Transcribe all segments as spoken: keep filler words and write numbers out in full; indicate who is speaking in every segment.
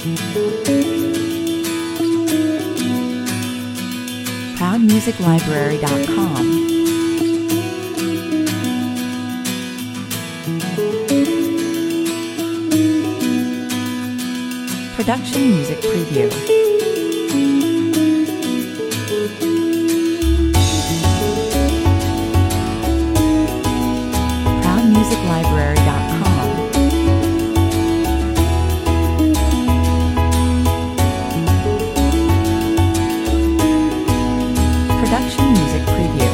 Speaker 1: proud music library dot com. Production Music Preview. proud music library dot com. Production Music Preview.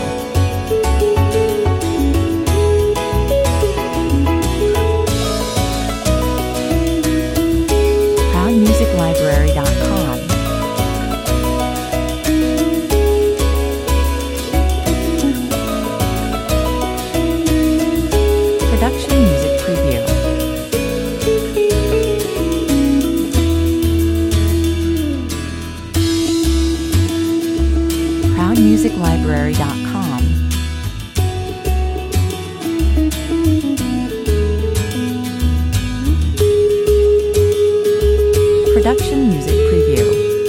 Speaker 1: proud music library dot com. Production Music Preview. proud music library dot com. Production Music Preview.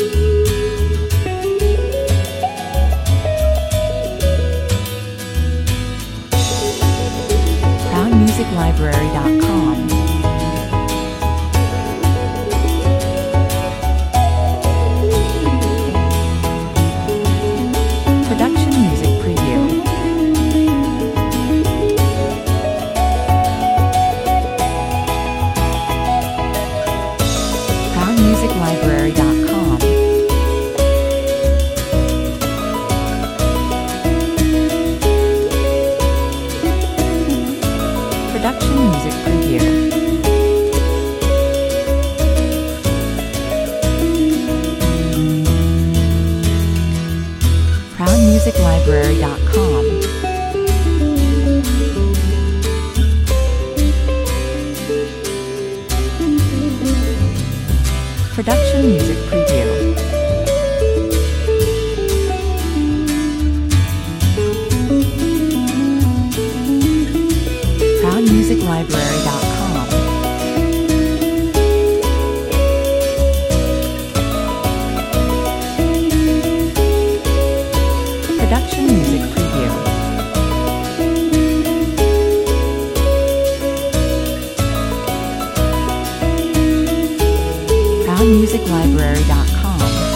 Speaker 1: proud music library dot com. Production Music Preview. proud music library dot com. Production Music Preview. proud music library dot com. Production Music Preview. proud music library dot com. Production Music Preview. proud music library dot com.